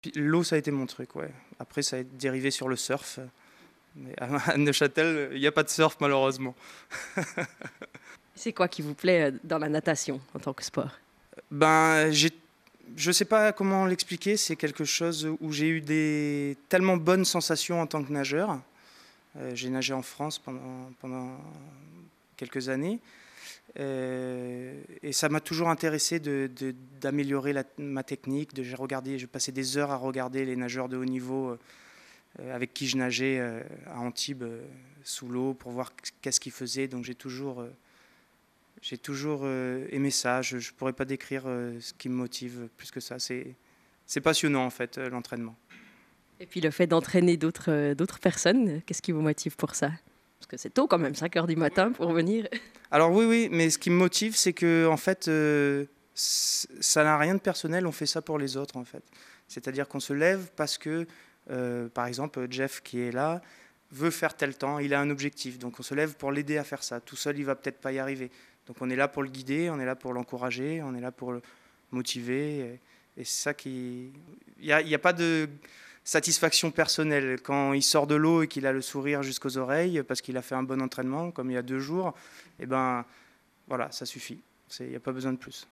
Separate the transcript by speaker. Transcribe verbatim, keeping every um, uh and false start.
Speaker 1: Puis l'eau, ça a été mon truc, ouais. Après, ça a dérivé sur le surf. Mais à Neuchâtel, il n'y a pas de surf, malheureusement.
Speaker 2: C'est quoi qui vous plaît euh, dans la natation en tant que sport?
Speaker 1: Ben, j'ai, je sais pas comment l'expliquer. C'est quelque chose où j'ai eu des tellement bonnes sensations en tant que nageur. Euh, j'ai nagé en France pendant, pendant quelques années. Euh, et ça m'a toujours intéressé de, de- d'améliorer la- ma technique. De, j'ai regardé, je passais des heures à regarder les nageurs de haut niveau euh, avec qui je nageais euh, à Antibes euh, sous l'eau pour voir qu'est-ce qu'ils faisaient. Donc j'ai toujours, euh, j'ai toujours euh, aimé ça. Je ne pourrais pas décrire euh, ce qui me motive plus que ça. C'est, c'est passionnant en fait, euh, l'entraînement.
Speaker 2: Et puis le fait d'entraîner d'autres euh, d'autres personnes, euh, qu'est-ce qui vous motive pour ça? Parce que c'est tôt quand même, cinq heures du matin pour venir.
Speaker 1: Alors oui, oui, mais ce qui me motive, c'est que en fait, euh, c- ça n'a rien de personnel. On fait ça pour les autres en fait. C'est-à-dire qu'on se lève parce que, euh, par exemple, Jeff qui est là veut faire tel temps. Il a un objectif, donc on se lève pour l'aider à faire ça. Tout seul, il va peut-être pas y arriver. Donc on est là pour le guider, on est là pour l'encourager, on est là pour le motiver. Et, et c'est ça qui, il n'y a, il y a pas de satisfaction personnelle quand il sort de l'eau et qu'il a le sourire jusqu'aux oreilles parce qu'il a fait un bon entraînement, comme il y a deux jours. Eh ben, voilà, ça suffit. Il n'y a pas besoin de plus.